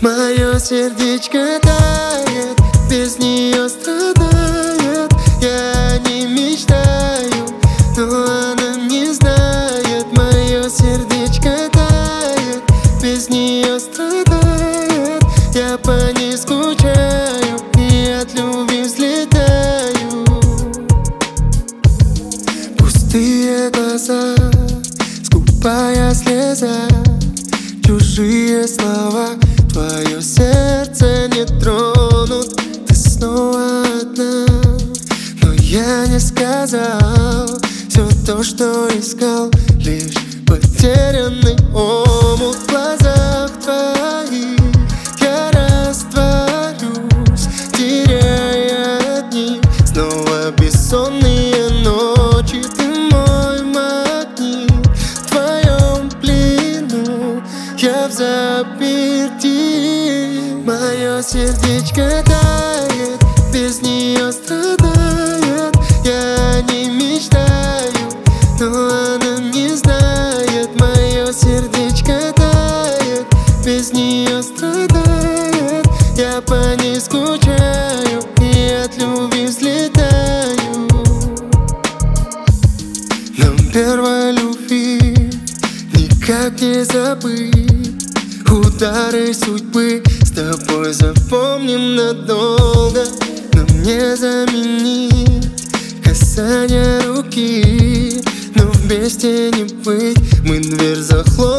Мое сердечко тает, без нее страдает. Я не мечтаю, но она не знает. Мое сердечко тает, без нее страдает. Я по ней скучаю и от любви взлетаю. Пустые глаза, скупая слеза, чужие слова, твое сердце не тронут. Ты снова одна, но я не сказал все то, что искал. Лишь потерянный омут в глазах твоих. Я растворюсь, теряя дни. Снова бессонные ночи. Ты мой магнит, в твоем плену я в заперти. Мое сердечко тает, без нее страдает. Я не мечтаю, но она не знает. Мое сердечко тает, без нее страдает. Я по ней скучаю и от любви взлетаю. Нам первой любви никак не забыть. Удары судьбы с тобой запомним надолго. Нам не заменить касание руки, но вместе не быть. Мы дверь захлопнем.